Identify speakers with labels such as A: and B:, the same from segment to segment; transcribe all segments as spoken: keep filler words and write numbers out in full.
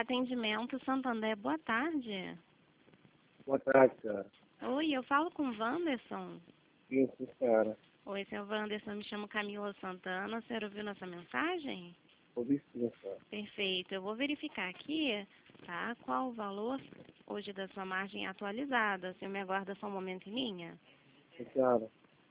A: Atendimento Santander, boa tarde.
B: Boa tarde, senhora.
A: Oi, eu falo com o Wanderson.
B: Sim, sim, senhora.
A: Oi, seu Wanderson, me chamo Camila Santana. O senhor ouviu nossa mensagem?
B: Ouvi sim, senhora.
A: Perfeito. Eu vou verificar aqui, tá? Qual o valor hoje da sua margem atualizada. O senhor me aguarda só um momento em linha?
B: Sim, senhora.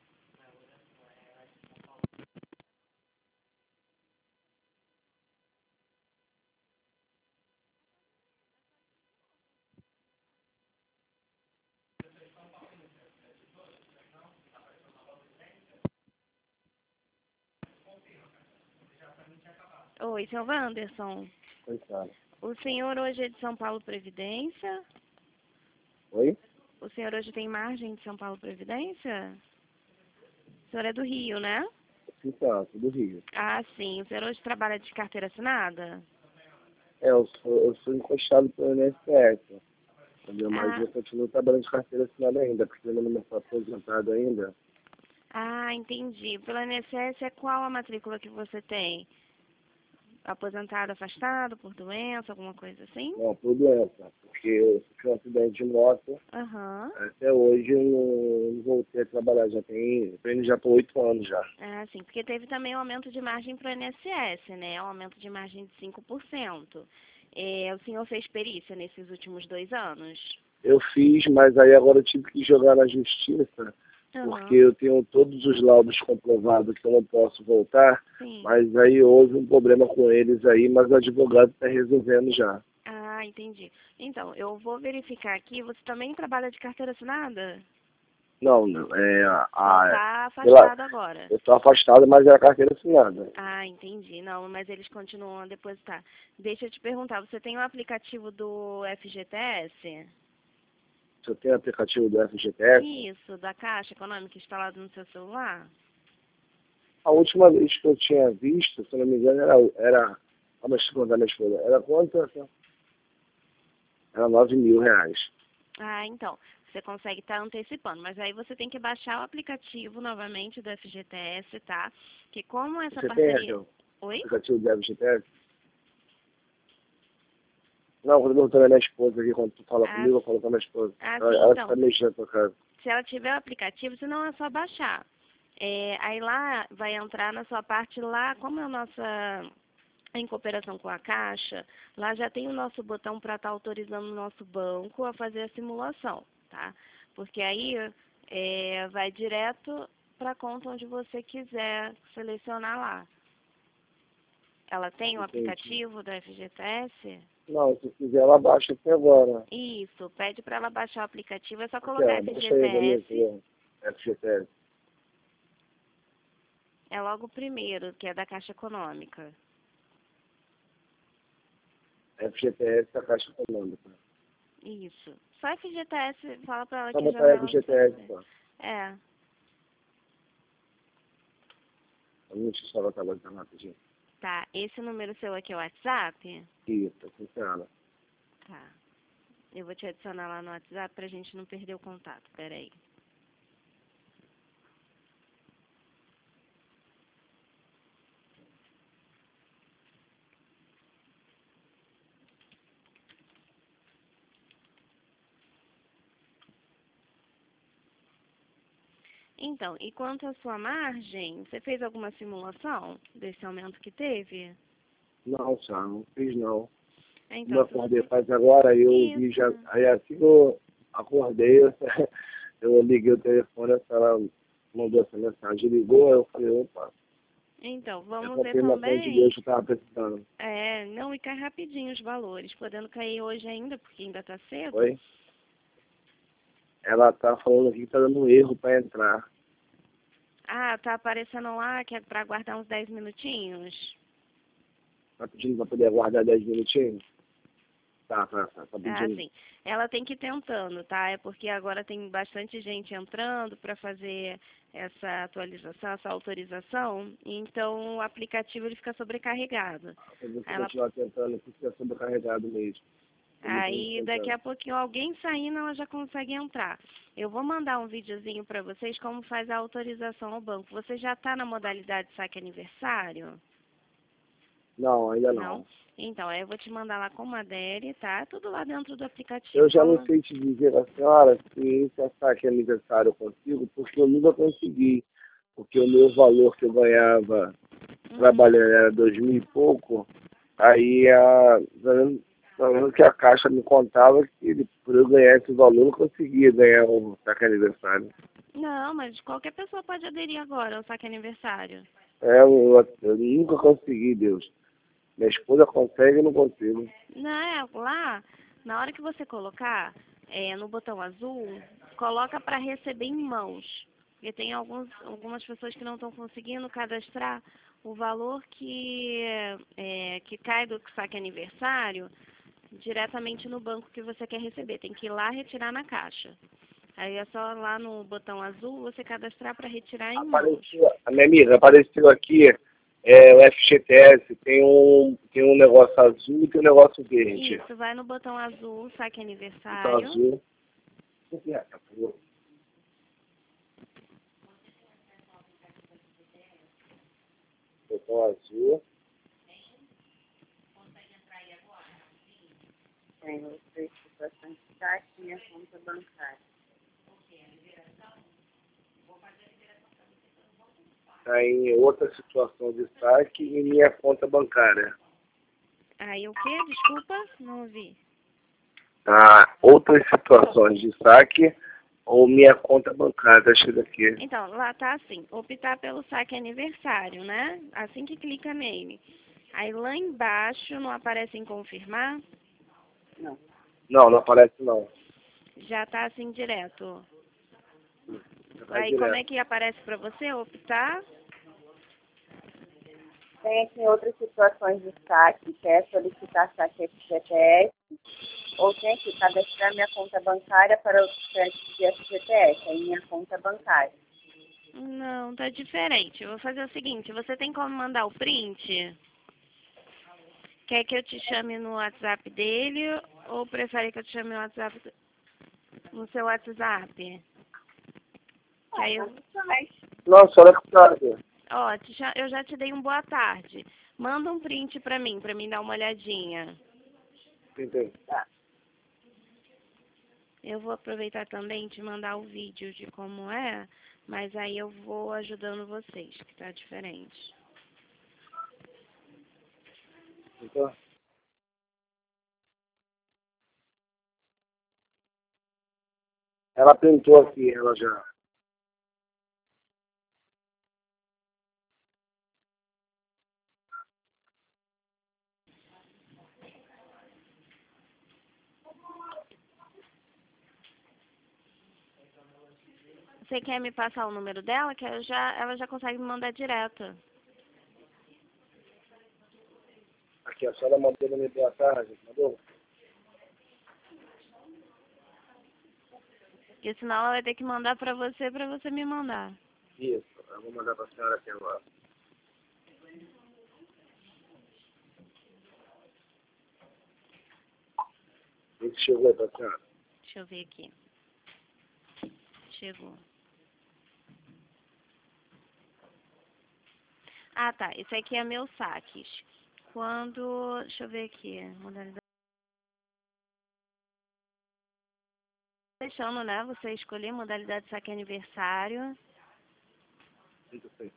A: Oi, seu Wanderson.
B: Oi, senhora.
A: O senhor hoje é de São Paulo Previdência?
B: Oi?
A: O senhor hoje tem margem de São Paulo Previdência? O senhor é do Rio, né?
B: Sim, senhora, tudo Rio.
A: Ah, sim. O senhor hoje trabalha de carteira assinada?
B: É, eu sou, eu sou encostado pelo I N S S, entendeu? Mas
A: Ah,
B: eu continuo trabalhando de carteira assinada ainda, porque eu não estou aposentado ainda.
A: ah, entendi. Pelo I N S S é qual a matrícula que você tem? Aposentado, afastado, por doença, alguma coisa assim?
B: Não, por doença, porque eu sofri um acidente de moto.
A: Aham.
B: Até hoje eu não, não voltei a trabalhar, já tem, eu indo já por oito anos já.
A: Ah, sim, porque teve também um aumento de margem para o I N S S, né? Um aumento de margem de cinco por cento. É, o senhor fez perícia nesses últimos dois anos?
B: Eu fiz, mas aí agora eu tive que jogar na justiça, porque
A: Aham,
B: eu tenho todos os laudos comprovados que eu não posso voltar,
A: sim.
B: mas aí houve um problema com eles aí, mas o advogado está resolvendo já.
A: Ah, entendi. Então, eu vou verificar aqui. Você também trabalha de carteira assinada?
B: Não, não, é a,
A: Só
B: a-
A: está
B: pela,
A: afastado agora.
B: eu estou afastado, mas é a carteira assinada.
A: Ah, entendi. Não, mas eles continuam a depositar. Deixa eu te perguntar, você tem o aplicativo do F G T S?
B: Se eu tenho aplicativo do F G T S,
A: Isso, da Caixa Econômica instalado no seu celular?
B: a última vez que eu tinha visto, se eu não me engano, era, era ah, mas deixa eu contar minha esposa, era quanto? Era nove mil reais.
A: Ah, então, você consegue estar antecipando, mas aí você tem que baixar o aplicativo novamente do F G T S, tá? Que como essa
B: Você tem
A: parceria...
B: Raquel,
A: Oi?
B: aplicativo do F G T S? Não, quando eu perguntei à minha esposa aqui, quando tu fala
A: Ah,
B: comigo, eu falo com a minha esposa.
A: ah,
B: Ela,
A: sim,
B: ela que tá
A: então.
B: mexendo com a casa.
A: Se ela tiver o aplicativo, senão é só baixar. É, aí lá vai entrar na sua parte lá, como é a nossa em cooperação com a Caixa, lá já tem o nosso botão para estar autorizando o nosso banco a fazer a simulação, tá? Porque aí é, vai direto para a conta onde você quiser selecionar lá. Ela tem o
B: Entendi.
A: aplicativo da F G T S?
B: Não, se quiser, ela baixa aqui agora.
A: Isso, pede para ela baixar o aplicativo, é só
B: Aqui,
A: colocar
B: ó, baixa aí pra mim, aqui,
A: F G T S,
B: ó. F G T S.
A: é logo o primeiro, que é da Caixa Econômica.
B: F G T S da Caixa Econômica.
A: Isso. Só F G T S, fala para ela
B: Só
A: que já
B: botar
A: vai lá no seu
B: F G T S,
A: C P F.
B: só.
A: É.
B: Deixa eu só botar agora rapidinho.
A: Tá, esse número seu aqui é o WhatsApp?
B: Isso, funciona.
A: Tá. Eu vou te adicionar lá no WhatsApp pra gente não perder o contato. Pera aí. Então, e quanto à sua margem, você fez alguma simulação desse aumento que teve?
B: Não, senhora, não fiz não.
A: É,
B: Como eu
A: então, se
B: acordei
A: você...
B: faz agora, aí eu vi já.
A: Isso.
B: Aí assim que eu acordei, eu, eu liguei o telefone, a senhora mandou essa mensagem, ligou, aí eu falei, opa,
A: Então,
B: é
A: vamos ver
B: confirmação de Deus
A: também.
B: que eu estava precisando.
A: É, não, e cai rapidinho os valores, podendo cair hoje ainda, porque ainda tá cedo.
B: Oi? Ela tá falando aqui que tá dando um erro para entrar.
A: Ah, tá aparecendo lá que é pra aguardar uns dez minutinhos.
B: Tá pedindo para poder aguardar dez minutinhos? Tá, tá, tá, tá
A: Ah,
B: pedindo.
A: sim. Ela tem que ir tentando, tá? É porque agora tem bastante gente entrando para fazer essa atualização, essa autorização, então o aplicativo ele fica sobrecarregado.
B: Se você
A: Ela,
B: continuar tentando, porque é sobrecarregado mesmo. Tem muita gente
A: aí daqui
B: tentando.
A: a pouquinho alguém saindo ela já consegue entrar. Eu vou mandar um videozinho para vocês como faz a autorização ao banco. Você já está na modalidade saque aniversário?
B: Não, ainda não.
A: Não? Então, aí eu vou te mandar lá como adere, tá? Tudo lá dentro do aplicativo.
B: Eu já não
A: Então,
B: sei te dizer a senhora se esse saque aniversário eu consigo, porque eu nunca consegui. Porque o meu valor que eu ganhava
A: uhum.
B: trabalhando era dois mil e pouco, aí a, tá vendo, tá vendo que a Caixa me contava que por eu ganhar esse valor eu conseguia ganhar o saque aniversário.
A: Não, mas qualquer pessoa pode aderir agora ao saque aniversário.
B: É, eu, eu nunca consegui, Deus. Minha esposa consegue e eu não consigo.
A: Não, é lá, na hora que você colocar é, no botão azul, coloca para receber em mãos. Porque tem alguns, algumas pessoas que não estão conseguindo cadastrar o valor que, é, que cai do saque aniversário diretamente no banco que você quer receber. Tem que ir lá retirar na caixa. Aí é só lá no botão azul você cadastrar para retirar em mãos.
B: Apareceu, a minha amiga, apareceu aqui é, o F G T S, tem um, tem um negócio azul e tem um negócio verde.
A: Isso, vai no botão azul, saque
B: Botão
A: aniversário.
B: azul. Botão azul.
C: Tem outras situações de saque e minha conta bancária.
B: Está em outra situação de saque e minha conta bancária.
A: Aí o quê? Desculpa, não ouvi.
B: Tá, outras situações de saque ou minha conta bancária, tá escrito aqui.
A: Então, lá tá assim, optar pelo saque aniversário, né? Assim que clica nele. Aí lá embaixo não aparece em confirmar?
C: Não.
B: Não, não aparece não.
A: Já tá assim direto.
B: Tá
A: Aí
B: direto.
A: como é que aparece para você? Optar?
C: Tem aqui outras situações de saque, que é solicitar saque F G T S, ou tem aqui cadastrar minha conta bancária para o crédito de F G T S, aí minha conta bancária.
A: Não, tá diferente. Eu vou fazer o seguinte, você tem como mandar o print? Quer que eu te chame no WhatsApp dele ou prefere que eu te chame no WhatsApp no seu WhatsApp? Que aí eu...
B: Não, senhora que sabe.
A: Ó, te cha- eu já te dei um boa tarde. Manda um print pra mim, pra mim dar uma olhadinha.
B: Entendi.
C: Tá.
A: Eu vou aproveitar também e te mandar o vídeo de como é, mas aí eu vou ajudando vocês, que tá diferente.
B: Então, ela printou aqui, ela já.
A: Você quer me passar o número dela? Que eu já, ela já consegue me mandar direto.
B: Aqui, a senhora mandou no meu boa tarde, mandou?
A: Porque senão ela vai ter que mandar pra você, pra você me mandar.
B: Isso, eu vou mandar pra senhora aqui agora. O que chegou aí pra senhora?
A: Deixa eu ver aqui. Chegou. Ah, tá. Esse aqui é meu saques. Quando... Deixa eu ver aqui. Modalidade... Deixando, né? Você escolher modalidade saque aniversário.
B: Muito bem.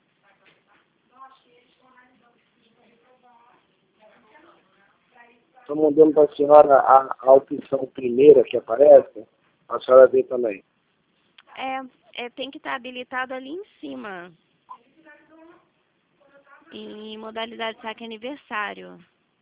B: Estou mandando para a senhora a, a opção primeira que aparece, a senhora vê também.
A: É, é, tem que estar habilitado ali em cima. Em modalidade saque aniversário.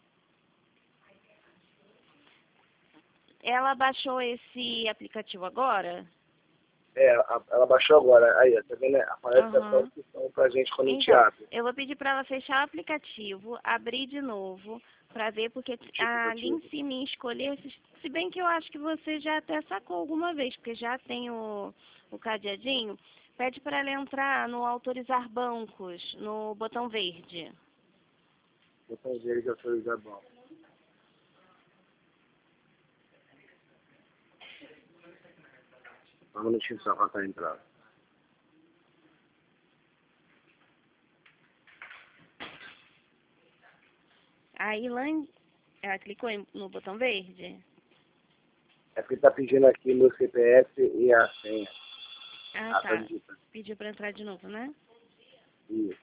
A: Ela baixou esse aplicativo agora?
B: É, a, ela baixou agora, aí, tá vendo? Aparece essa
A: Aham.
B: opção pra gente quando a gente
A: Então,
B: abre.
A: eu vou pedir para ela fechar o aplicativo, abrir de novo, para ver, porque
B: Tipo,
A: ali em
B: motivo.
A: cima em escolher, se se bem que eu acho que você já até sacou alguma vez, porque já tem o, o cadeadinho, pede para ela entrar no autorizar bancos, no botão verde.
B: Botão verde autorizar bom. Um minutinho só pra estar entrando.
A: Aí lá em... Ela clicou em- no botão verde?
B: É porque tá pedindo aqui meu C P F e a senha.
A: Ah,
B: A
A: tá.
B: acredita.
A: Pediu pra entrar de novo, né?
B: Isso.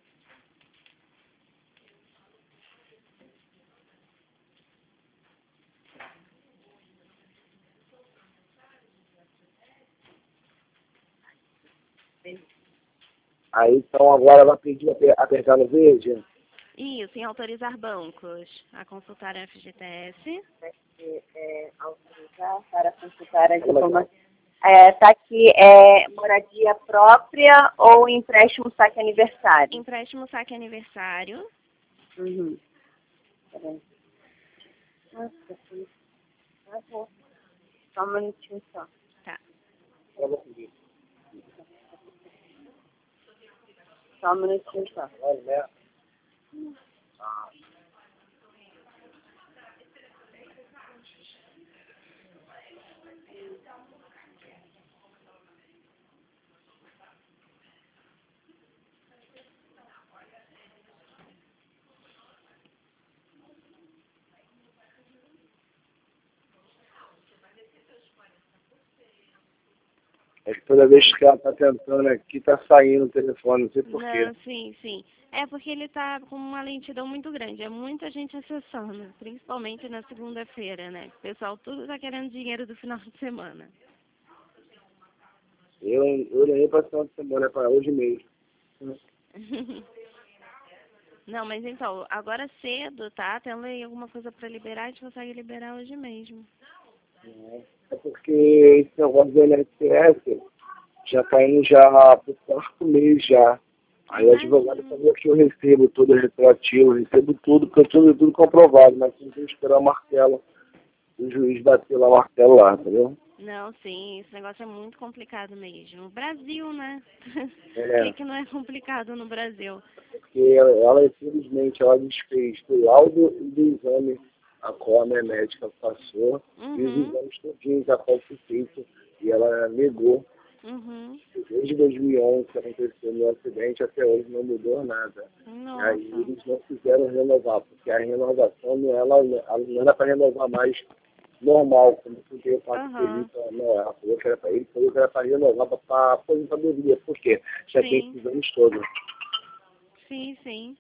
B: Aí, então, agora ela pediu aper- apertar no verde.
A: Isso, em autorizar bancos a consultar a F G T S.
C: É, é, autorizar para consultar as informações. É, tá aqui, é moradia própria ou empréstimo saque aniversário?
A: Empréstimo saque aniversário.
C: Uhum. Peraí. Nossa, que... Ah, vou. Só um minutinho só.
A: Tá.
C: Só um minutinho só.
B: Olha, é que toda vez que ela tá tentando aqui, tá saindo o telefone, não sei porquê.
A: Não, sim, sim. É porque ele tá com uma lentidão muito grande. É muita gente acessando, principalmente na segunda-feira, né? O pessoal tudo tá querendo dinheiro do final de semana.
B: Eu, eu nem pra semana de semana, é pra hoje mesmo.
A: Não, mas então, agora cedo, tá? Tendo aí alguma coisa pra liberar, a gente consegue liberar hoje mesmo.
B: É porque esse negócio do I N S S já tá indo já pro quarto mês já. Aí o advogado falou que eu recebo tudo retroativo, eu recebo tudo, porque eu tudo, tudo comprovado, mas tem que esperar o martelo, o juiz bater lá o martelo lá, entendeu?
A: Não, sim, esse negócio é muito complicado mesmo. Brasil, né?
B: É.
A: O que, que não é complicado no Brasil?
B: Porque ela, ela, infelizmente, ela desfez do laudo e do exame a qual a minha médica passou,
A: Uhum.
B: e os exames todinhos a qual foi feito, e ela negou.
A: Uhum.
B: Desde dois mil e onze que aconteceu meu acidente, até hoje não mudou nada.
A: Nossa.
B: E aí eles não quiseram renovar, porque a renovação não era, não era para renovar mais normal, como se tem o quatro
A: Aham.
B: não, ela falou que era para ele, falou que era para renovar para aposentadoria, por quê? Já
A: Sim.
B: tem esses anos todos.
A: Sim, sim.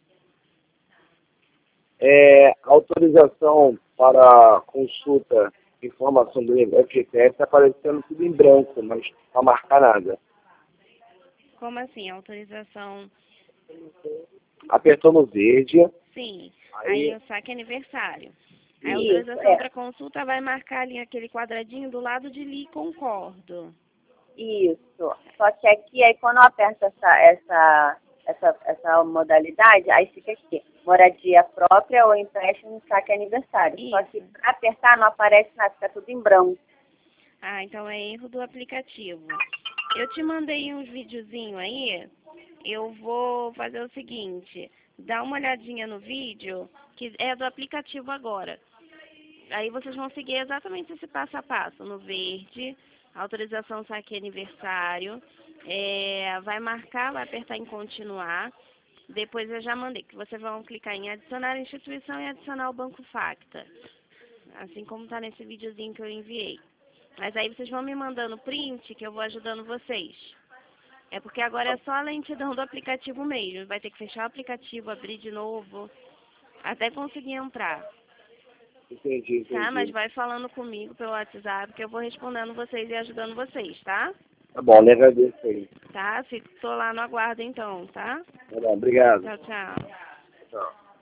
B: É, autorização para consulta, informação do F G T S está aparecendo tudo em branco, mas não vai marcar nada.
A: Como assim? Autorização?
B: Apertou no verde.
A: Sim.
B: Aí,
A: Aí o saque aniversário. A
C: Isso,
A: autorização
C: é.
A: para consulta vai marcar ali aquele quadradinho do lado de li concordo.
C: Isso. Só que aqui, aí quando eu aperto essa, essa, essa, essa modalidade, aí fica aqui, moradia própria ou empréstimo saque aniversário.
A: Isso.
C: Só que para apertar não aparece nada, fica tudo em branco.
A: Ah, então é erro do aplicativo. Eu te mandei uns videozinhos aí. Eu vou fazer o seguinte, dá uma olhadinha no vídeo, que é do aplicativo agora. Aí vocês vão seguir exatamente esse passo a passo, no verde, autorização saque aniversário, é, vai marcar, vai apertar em continuar, depois eu já mandei, que vocês vão clicar em adicionar a instituição e adicionar o Banco Facta, assim como está nesse videozinho que eu enviei. Mas aí vocês vão me mandando print, que eu vou ajudando vocês. É porque agora é só a lentidão do aplicativo mesmo, vai ter que fechar o aplicativo, abrir de novo, até conseguir entrar.
B: entendi, entendi.
A: Tá, mas vai falando comigo pelo WhatsApp que eu vou respondendo vocês e ajudando vocês, tá?
B: Tá bom, eu agradeço aí.
A: Tá? Fico, tô lá no aguardo então, tá?
B: Tá bom, obrigado.
A: Tchau, tchau.
B: Tchau.